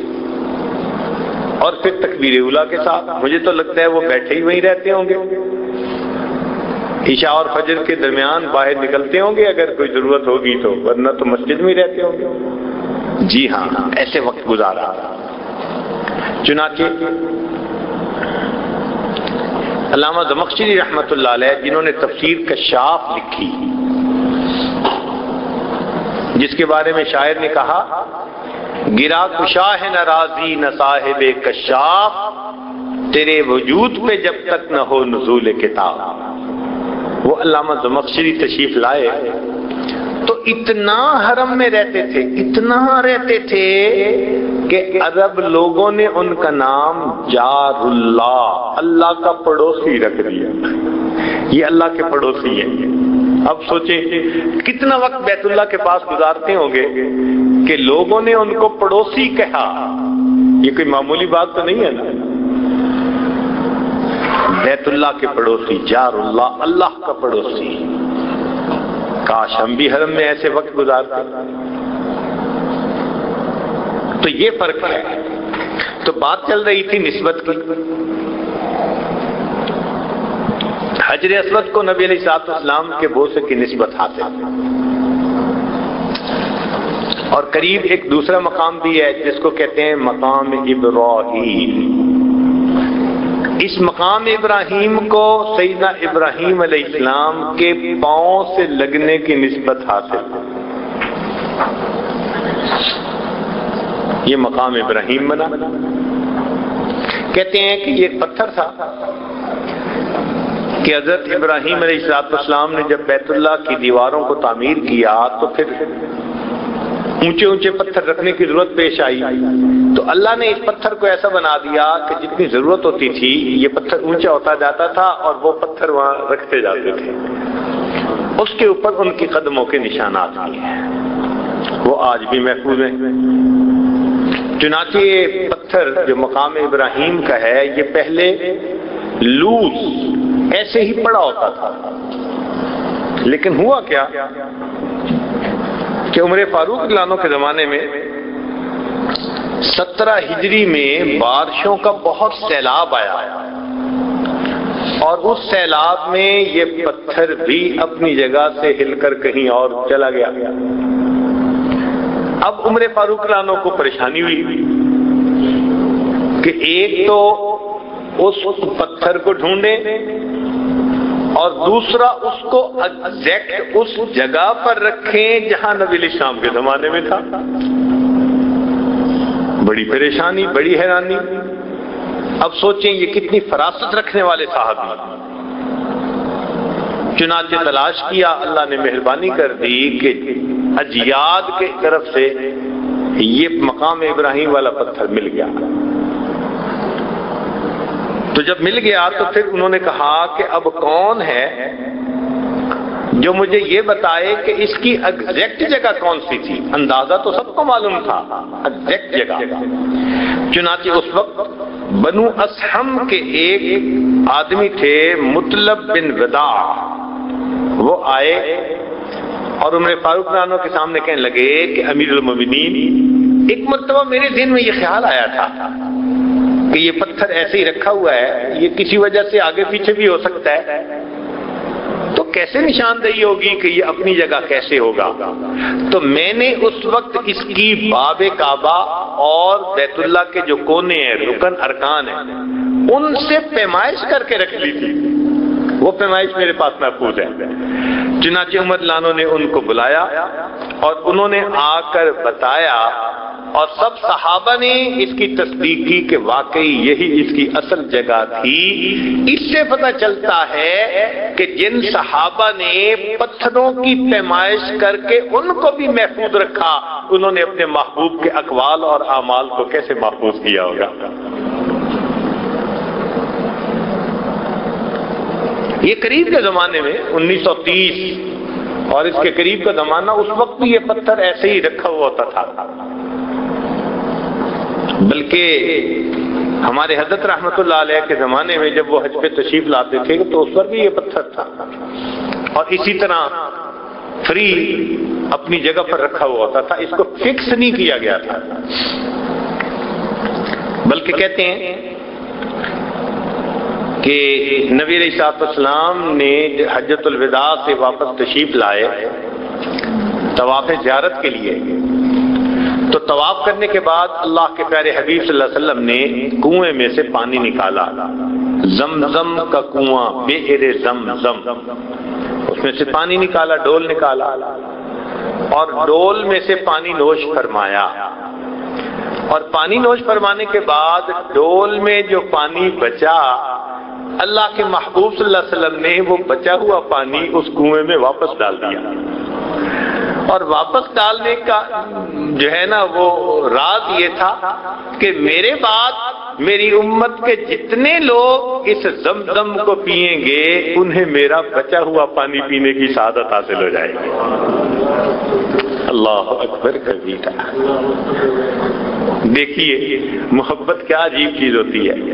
اور پھر تکبیر اولیٰ کے ساتھ. مجھے تو لگتا ہے وہ بیٹھے ہی وہیں رہتے ہوں گے، عشاء اور فجر کے درمیان باہر نکلتے ہوں گے اگر کوئی ضرورت ہوگی تو، ورنہ تو مسجد میں ہی رہتے ہوں گے. جی ہاں ایسے وقت گزارا. چنانچہ علامہ زمخشری رحمت اللہ علیہ جنہوں نے تفسیر کشاف لکھی، جس کے بارے میں شاعر نے کہا گرا کشا ہے نہ راضی نہ صاحب کشاف، تیرے وجود پہ جب تک نہ ہو نزول کتاب. وہ علامہ زمخشری تشریف لائے تو اتنا حرم میں رہتے تھے، اتنا رہتے تھے کہ عرب لوگوں نے ان کا نام جار اللہ، اللہ کا پڑوسی رکھ دیا. یہ اللہ کے پڑوسی ہیں. اب سوچیں کتنا وقت بیت اللہ کے پاس گزارتے ہوں گے کہ لوگوں نے ان کو پڑوسی کہا. یہ کوئی معمولی بات تو نہیں ہے نا. بیت اللہ کے پڑوسی، جار اللہ، اللہ کا پڑوسی. کاش ہم بھی حرم میں ایسے وقت گزارتے. تو یہ فرق ہے. تو بات چل رہی تھی نسبت کی. حجر اسود کو نبی علیہ السلام کے بوسے کی نسبت حاصل، اور قریب ایک دوسرا مقام بھی ہے جس کو کہتے ہیں مقام ابراہیم۔ اس مقام ابراہیم کو سیدنا ابراہیم علیہ السلام کے پاؤں سے لگنے کی نسبت حاصل، یہ مقام ابراہیم بنا۔ کہتے ہیں کہ یہ ایک پتھر تھا کہ حضرت ابراہیم علیہ السلام نے جب بیت اللہ کی دیواروں کو تعمیر کیا تو پھر اونچے اونچے پتھر رکھنے کی ضرورت پیش آئی، تو اللہ نے اس پتھر کو ایسا بنا دیا کہ جتنی ضرورت ہوتی تھی یہ پتھر اونچا ہوتا جاتا تھا اور وہ پتھر وہاں رکھتے جاتے تھے۔ اس کے اوپر ان کی قدموں کے نشانات بھی ہیں، وہ آج بھی محفوظ ہیں۔ چنانچہ یہ پتھر جو مقام ابراہیم کا ہے یہ پہلے لوز ایسے ہی پڑا ہوتا تھا، لیکن ہوا کیا کہ عمر فاروق رضی اللہ عنہ کے زمانے میں 17 ہجری میں بارشوں کا بہت سیلاب آیا اور اس سیلاب میں یہ پتھر بھی اپنی جگہ سے ہل کر کہیں اور چلا گیا۔ اب عمر فاروق رضی اللہ عنہ کو پریشانی ہوئی کہ ایک تو اس پتھر کو ڈھونڈے اور دوسرا اس کو ایگزیکٹ اس جگہ پر رکھیں جہاں نبی علیہ السلام کے زمانے میں تھا۔ بڑی پریشانی، بڑی حیرانی۔ اب سوچیں یہ کتنی فراست رکھنے والے صاحب ہیں۔ چنانچہ تلاش کیا، اللہ نے مہربانی کر دی کہ اجیاد کے طرف سے یہ مقام ابراہیم والا پتھر مل گیا۔ تو جب مل گیا تو پھر انہوں نے کہا کہ اب کون ہے جو مجھے یہ بتائے کہ اس کی ایگزیکٹ جگہ کون سی تھی؟ اندازہ تو سب کو معلوم تھا، ایگزیکٹ جگہ۔ چنانچہ اس وقت بنو اسحم کے ایک آدمی تھے مطلب بن وداع، وہ آئے اور عمر فاروق رضی اللہ عنہ کے سامنے کہنے لگے کہ امیر المومنین، ایک مرتبہ میرے ذہن میں یہ خیال آیا تھا کہ یہ پتھر ایسے ہی رکھا ہوا ہے، یہ کسی وجہ سے آگے پیچھے بھی ہو سکتا ہے، تو کیسے نشاندہی ہوگی کہ یہ اپنی جگہ کیسے ہوگا؟ تو میں نے اس وقت اس کی باب کعبہ اور بیت اللہ کے جو کونے ہیں، رکن ارکان ہیں، ان سے پیمائش کر کے رکھ لی تھی، وہ پیمائش میرے پاس محفوظ ہے۔ چنانچہ عمر رضی اللہ عنہ نے ان کو بلایا اور انہوں نے آ کر بتایا اور سب صحابہ نے اس کی تصدیق کی کہ واقعی یہی اس کی اصل جگہ تھی۔ اس سے پتہ چلتا ہے کہ جن صحابہ نے پتھروں کی پیمائش کر کے ان کو بھی محفوظ رکھا، انہوں نے اپنے محبوب کے اقوال اور اعمال کو کیسے محفوظ کیا ہوگا۔ یہ قریب کے زمانے میں 1930 اور اس کے قریب کا زمانہ، اس وقت بھی یہ پتھر ایسے ہی رکھا ہوا ہوتا تھا، بلکہ ہمارے حضرت رحمت اللہ علیہ کے زمانے میں جب وہ حج پہ تشریف لاتے تھے تو اس پر بھی یہ پتھر تھا، اور اسی طرح فری اپنی جگہ پر رکھا ہوا ہوتا تھا، اس کو فکس نہیں کیا گیا تھا۔ بلکہ کہتے ہیں کہ نبی علیہ السلام نے حجۃ الوداع سے واپس تشریف لائے طواف زیارت کے لیے، تو طواف کرنے کے بعد اللہ کے پیارے حبیب صلی اللہ علیہ وسلم نے کنویں میں سے پانی نکالا، زمزم کا کنواں، بئر زمزم، اس میں سے پانی نکالا، ڈول نکالا اور ڈول میں سے پانی نوش فرمایا، اور پانی نوش فرمانے کے بعد ڈول میں جو پانی بچا، اللہ کے محبوب صلی اللہ علیہ وسلم نے وہ بچا ہوا پانی اس کنویں میں واپس ڈال دیا۔ اور واپس ڈالنے کا جو ہے نا وہ راز یہ تھا کہ میرے بعد میری امت کے جتنے لوگ اس زمزم کو پئیں گے انہیں میرا بچا ہوا پانی پینے کی سعادت حاصل ہو جائے گی۔ اللہ اکبر کبیرہ۔ دیکھیے محبت کیا عجیب چیز ہوتی ہے۔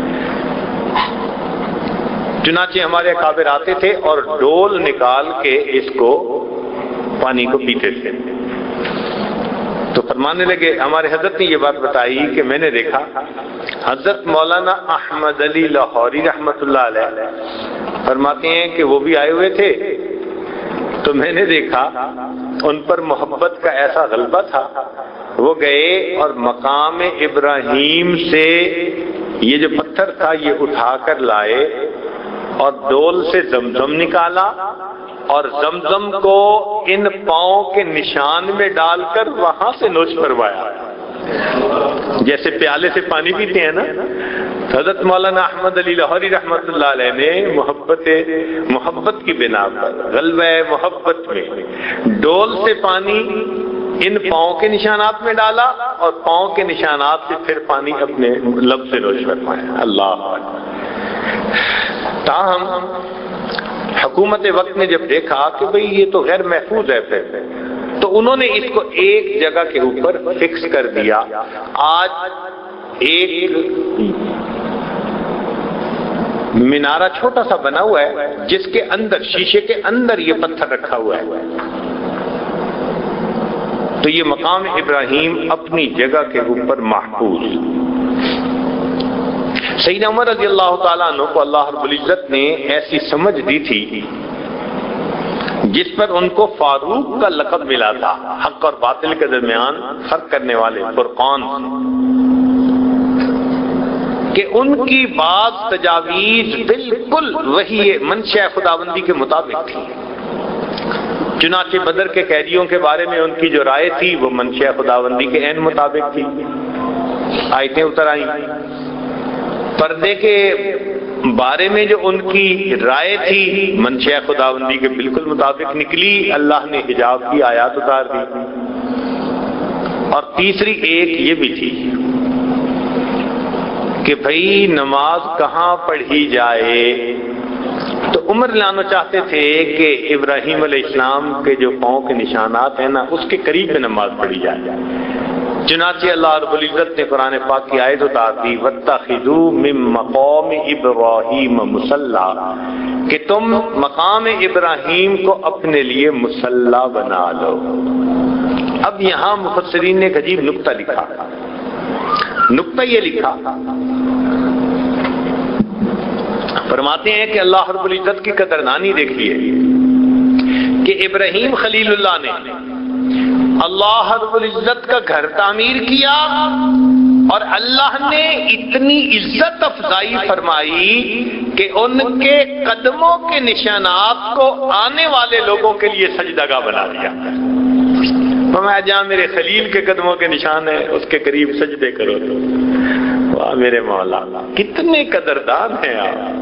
چنانچہ ہمارے اکابر آتے تھے اور ڈول نکال کے اس کو پانی کو پیتے تھے، تو فرمانے لگے، ہمارے حضرت نے یہ بات بتائی کہ میں نے دیکھا حضرت مولانا احمد علی لاہوری رحمت اللہ علیہ فرماتے ہیں کہ وہ بھی آئے ہوئے تھے، تو میں نے دیکھا ان پر محبت کا ایسا غلبہ تھا، وہ گئے اور مقام ابراہیم سے یہ جو پتھر تھا یہ اٹھا کر لائے اور ڈول سے زمزم نکالا اور زمزم کو ان پاؤں کے نشان میں ڈال کر وہاں سے نوش فرمایا، جیسے پیالے سے پانی پیتے ہیں نا۔ حضرت مولانا احمد علی لاہوری رحمۃ اللہ علیہ نے محبت کی بنا پر غلبہ محبت میں ڈول سے پانی ان پاؤں کے نشانات میں ڈالا اور پاؤں کے نشانات سے پھر پانی اپنے لب سے نوش فرمایا۔ اللہ تاہم حکومت وقت نے جب دیکھا کہ بھئی یہ تو غیر محفوظ ہے پھر، تو انہوں نے اس کو ایک جگہ کے اوپر فکس کر دیا۔ آج ایک مینارہ چھوٹا سا بنا ہوا ہے جس کے اندر شیشے کے اندر یہ پتھر رکھا ہوا ہے، تو یہ مقام ابراہیم اپنی جگہ کے اوپر محفوظ۔ سیدنا عمر رضی اللہ تعالیٰ عنہ کو اللہ رب العزت نے ایسی سمجھ دی تھی جس پر ان کو فاروق کا لقب ملا تھا، حق اور باطل کے درمیان فرق کرنے والے فرقان، کہ ان کی بعض تجاویز بالکل وہی منشاء خداوندی کے مطابق تھی۔ چنانچہ بدر کے قیدیوں کے بارے میں ان کی جو رائے تھی وہ منشاء خداوندی کے عین مطابق تھی، آیتیں اتر آئیں۔ پردے کے بارے میں جو ان کی رائے تھی منشاء خداوندی کے بالکل مطابق نکلی، اللہ نے حجاب کی آیات اتار دی۔ اور تیسری ایک یہ بھی تھی کہ بھئی نماز کہاں پڑھی جائے، تو عمر لانا چاہتے تھے کہ ابراہیم علیہ السلام کے جو پاؤں کے نشانات ہیں نا اس کے قریب میں نماز پڑھی جائے۔ چنانچہ اللہ رب العزت نے قرآن پاک کی آیت اتار دی، وَاتَّخِذُوا مِن مَّقَامِ إِبْرَاهِيمَ مُصَلًّى، کہ تم مقام ابراہیم کو اپنے لیے مصلی بنا لو۔ اب یہاں مفسرین نے ایک عجیب نقطہ لکھا، نقطہ یہ لکھا، فرماتے ہیں کہ اللہ رب العزت کی قدردانی دیکھیے کہ ابراہیم خلیل اللہ نے اللہ رب العزت کا گھر تعمیر کیا اور اللہ نے اتنی عزت افزائی فرمائی کہ ان کے قدموں کے نشانات کو آنے والے لوگوں کے لیے سجدہ گاہ بنا دیا۔ فرمایا جہاں میرے خلیل کے قدموں کے نشان ہیں اس کے قریب سجدے کرو۔ تو واہ میرے مولا، کتنے قدردان ہیں آپ،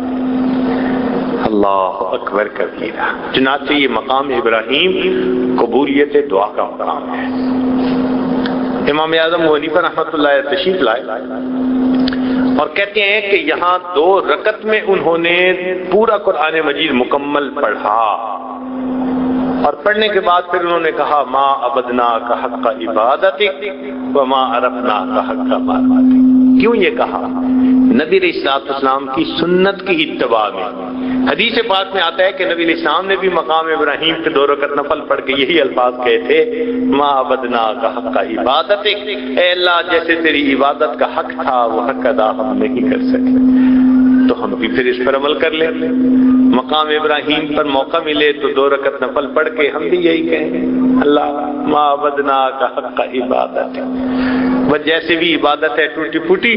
اللہ اکبر کبیرہ۔ چنانچہ یہ مقام ابراہیم قبولیت دعا کا مقام ہے۔ امام اعظم ابو حنیفہ رحمۃ اللہ علیہ تشریف لائے اور کہتے ہیں کہ یہاں 2 رکعت میں انہوں نے پورا قرآن مجید مکمل پڑھا، اور پڑھنے کے بعد پھر انہوں نے کہا ما عبدنا کا حق عبادتک وما عرفنا کا حق معرفتک۔ کیوں یہ کہا؟ نبی علیہ الصلوۃ والسلام کی سنت کی اتباع میں۔ حدیث پاک میں آتا ہے کہ نبی علیہ السلام نے بھی مقام ابراہیم پہ 2 رکعت نفل پڑھ کے یہی الفاظ کہے تھے، ما عبدنا کا حق عبادتک، اے اللہ جیسے تیری عبادت کا حق تھا وہ حق ادا ہم نہیں کر سکے، تو ہم بھی پھر اس پر عمل کر لیں۔ مقام ابراہیم پر موقع ملے تو 2 رکعت نفل پڑھ کے ہم بھی یہی کہیں، اللہ ما عبدنا کا حق عبادت، وہ جیسے بھی عبادت ہے ٹوٹی پھوٹی،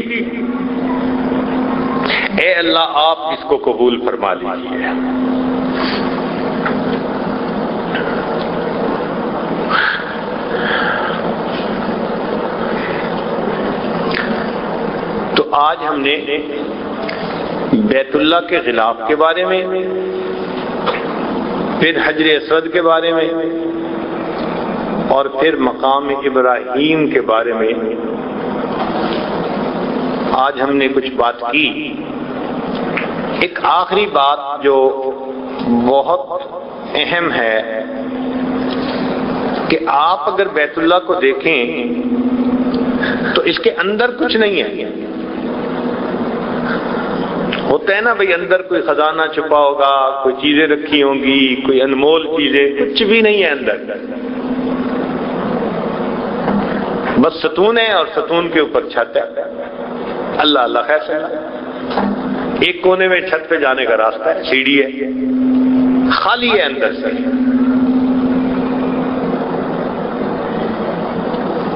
اے اللہ آپ اس کو قبول فرما لیجیے۔ تو آج ہم نے بیت اللہ کے غلاف کے بارے میں، پھر حجر اسود کے بارے میں، اور پھر مقام ابراہیم کے بارے میں آج ہم نے کچھ بات کی۔ ایک آخری بات جو بہت اہم ہے کہ آپ اگر بیت اللہ کو دیکھیں تو اس کے اندر کچھ نہیں ہے۔ ہوتا ہے نا بھئی اندر کوئی خزانہ چھپا ہوگا، کوئی چیزیں رکھی ہوں گی، کوئی انمول چیزیں، کچھ بھی نہیں ہے اندر، بس ستون ہے اور ستون کے اوپر چھت ہے۔ اللہ اللہ خیر سے ایک کونے میں چھت پہ جانے کا راستہ ہے، سیڑھی ہے، خالی ہے اندر سے۔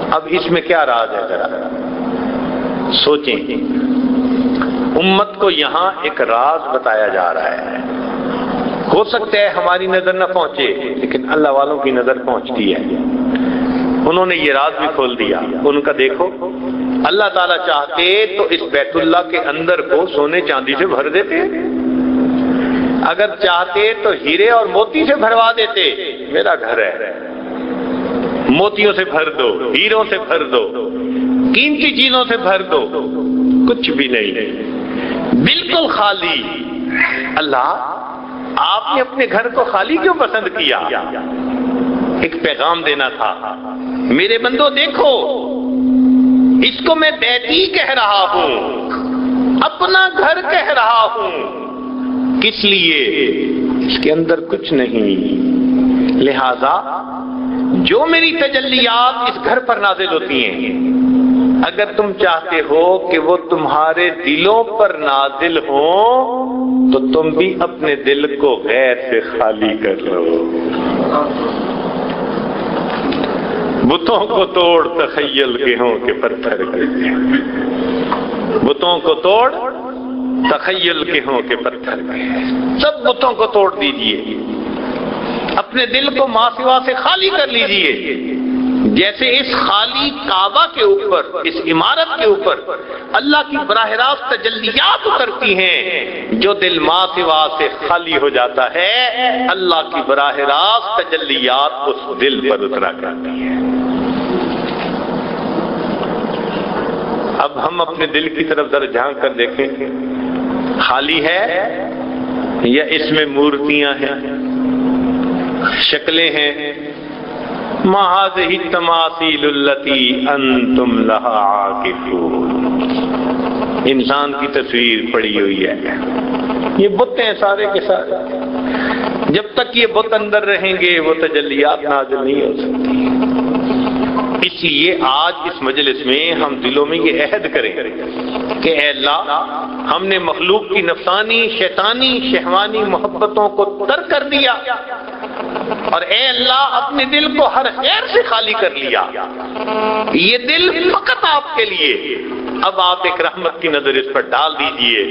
اب اس میں کیا راز ہے ذرا سوچیں. امت کو یہاں ایک راز بتایا جا رہا ہے. ہو سکتا ہے ہماری نظر نہ پہنچے لیکن اللہ والوں کی نظر پہنچتی ہے. انہوں نے یہ راز بھی کھول دیا. ان کا دیکھو اللہ تعالیٰ چاہتے تو اس بیت اللہ کے اندر کو سونے چاندی سے بھر دیتے، اگر چاہتے تو ہیرے اور موتی سے بھروا دیتے. میرا گھر ہے، موتیوں سے بھر دو، ہیروں سے بھر دو، قیمتی چیزوں سے بھر دو. کچھ بھی نہیں، بالکل خالی. اللہ آپ نے اپنے گھر کو خالی کیوں پسند کیا؟ ایک پیغام دینا تھا. میرے بندو دیکھو، اس کو میں بیتی کہہ رہا ہوں، اپنا گھر کہہ رہا ہوں. کس لیے؟ اس کے اندر کچھ نہیں. لہذا جو میری تجلیات اس گھر پر نازل ہوتی ہیں، اگر تم چاہتے ہو کہ وہ تمہارے دلوں پر نازل ہوں تو تم بھی اپنے دل کو غیر سے خالی کر لو. بتوں کو توڑ تخیل کے ہوں کہ پتھر کے، بتوں کو توڑ تخیل کے ہوں کہ پتھر کے. سب بتوں کو توڑ دیجئے، اپنے دل کو ماں سوا سے خالی کر لیجئے. جیسے اس خالی کعبہ کے اوپر، اس عمارت کے اوپر اللہ کی براہ راست تجلیات اترتی ہیں، جو دل ماں سوا سے خالی ہو جاتا ہے اللہ کی براہ راست تجلیات اس دل پر اترا کرتی ہیں. اب ہم اپنے دل کی طرف ذرا جھانک کر دیکھیں، خالی ہے یا اس میں مورتیاں ہیں، شکلیں ہیں؟ ما هذه التماثيل التي انتم لها عاكفون. انسان کی تصویر پڑی ہوئی ہے، یہ بت ہیں سارے کے سارے. جب تک یہ بت اندر رہیں گے وہ تجلیات نازل نہیں ہو سکتی. اس لیے آج اس مجلس میں ہم دلوں میں یہ عہد کریں کہ اے اللہ، ہم نے مخلوق کی نفسانی، شیطانی، شہوانی محبتوں کو ترک کر دیا، اور اے اللہ اپنے دل کو ہر خیر سے خالی کر لیا. یہ دل فقط آپ کے لیے. اب آپ ایک رحمت کی نظر اس پر ڈال دیجئے.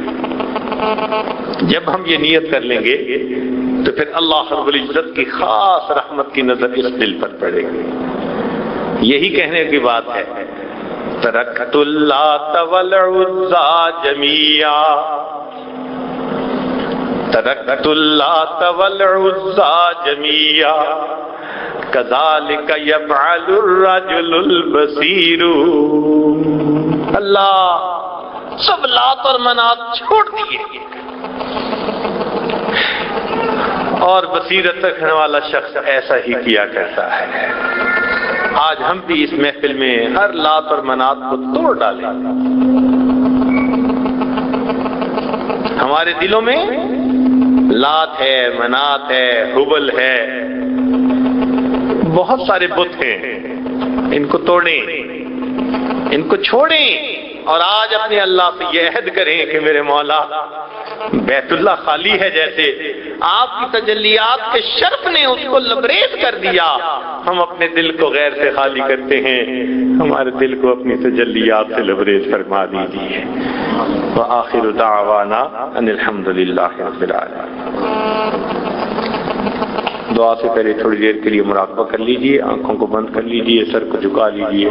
جب ہم یہ نیت کر لیں گے تو پھر اللہ رب العزت کی خاص رحمت کی نظر اس دل پر پڑے گی. یہی کہنے کی بات ہے، ترکت اللات والعزى جميعا، ترکت اللات والعزى جميعا كذلك يفعل الرجل البصير. اللہ سب لات اور منات چھوڑ دیے اور بصیرت رکھنے والا شخص ایسا ہی کیا کرتا ہے. آج ہم بھی اس محفل میں ہر لات اور منات کو توڑ ڈالیں. ہمارے دلوں میں لات ہے، منات ہے، حبل ہے، بہت سارے بت ہیں. ان کو توڑیں، ان کو چھوڑیں، اور آج اپنے اللہ سے یہ عہد کریں کہ میرے مولا بیت اللہ خالی ہے، جیسے آپ کی تجلیات کے شرف نے اس کو لبریز کر دیا. ہم اپنے دل کو غیر سے خالی کرتے ہیں، ہمارے دل کو اپنی تجلیات سے لبریز فرما دیجیے. وآخر دعوانا ان الحمد للہ رب العالمین. دعا سے پہلے تھوڑی دیر کے لیے مراقبہ کر لیجیے، آنکھوں کو بند کر لیجیے، سر کو جھکا لیجیے.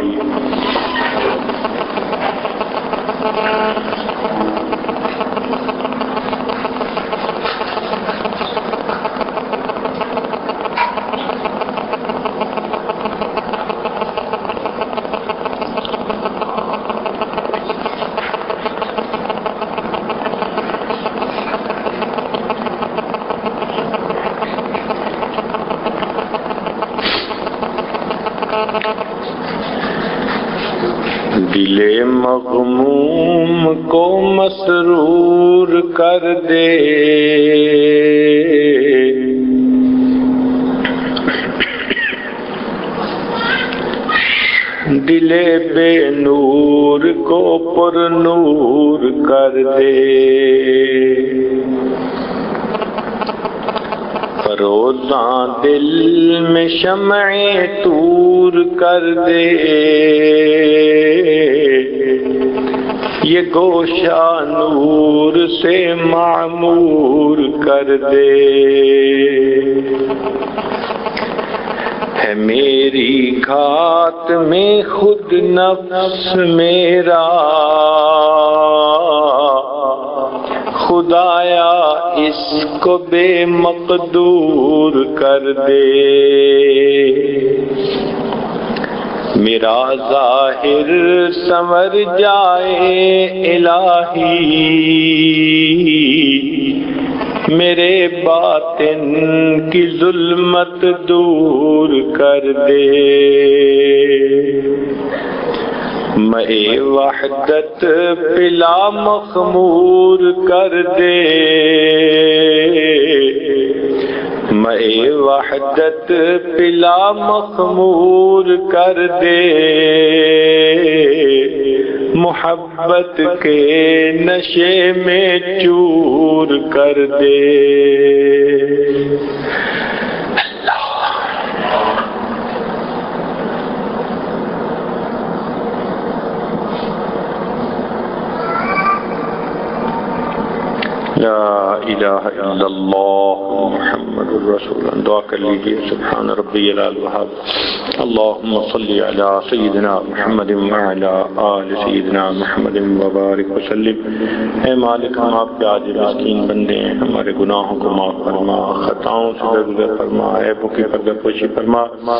دل مغموم کو مسرور کر دے، دل بے نور کو پر نور کر دے. فروزاں دل میں شمع طور کر دے، یہ گوشہ نور سے معمور کر دے۔ ہے میری گھات میں خود نفس میرا، خدایا اس کو بے مقدور کر دے۔ میرا ظاہر سنور جائے الہی، میرے باطن کی ظلمت دور کر دے۔ میں وحدت پلا مخمور کر دے، میں وحدت پلا مخمور کر دے، محبت کے نشے میں چور کر دے۔ لا الہ الا اللہ محمد الرسول اللہ۔ دعا کر لیجیے۔ سبحان ربی العظیم، اللہم صلی علی سیدنا محمد وعلی آل سیدنا محمد وبارک وسلم۔ اے مالک، ہم آپ کے عاجز مسکین بندے ہیں، ہمارے گناہوں کو معاف فرما، خطاؤں سے درگزر فرما، عیبوں کی پردہ پوشی فرما۔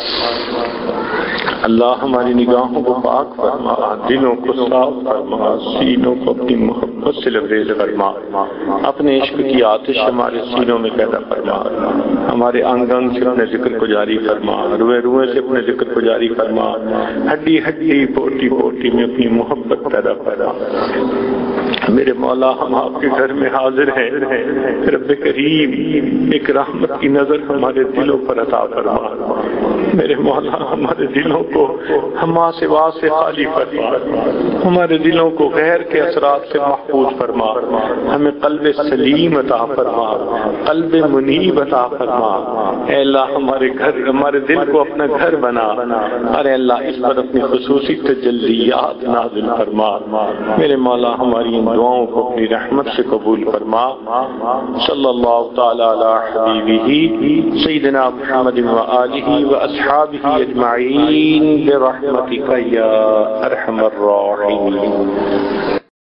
اللہ ہماری نگاہوں کو پاک فرما، دلوں کو صاف فرما، سینوں کو اپنی محبت سے لبریز فرما، اپنے عشق کی آتش ہمارے سینوں میں پیدا فرما، ہمارے انگ انگ سے اپنے ذکر کو جاری فرما، روئے روئے سے اپنے ذکر کو جاری فرما، ہڈی ہڈی پوٹی پوٹی میں اپنی محبت پیدا فرما۔ میرے مولا، ہم آپ کے گھر میں حاضر ہیں، رب کریم ایک رحمت کی نظر ہمارے دلوں پر عطا فرما۔ میرے مولا، ہمارے دلوں کو ہما سوا سے خالی فرما، ہمارے دلوں کو غیر کے اثرات سے محفوظ فرما، ہمیں قلب سلیم عطا فرما، قلب منیب عطا فرما۔ اے اللہ، ہمارے دل کو اپنا گھر بنا، ارے اللہ اس پر اپنی خصوصی تجلیات نازل فرما۔ میرے مولا، ہماری ان دعاؤں کو اپنی رحمت سے قبول فرما۔ صلی اللہ تعالی علی حبیبہ سیدنا محمد وآلہ واصحابہ اجمعین برحمتک یا ارحم الراحمین۔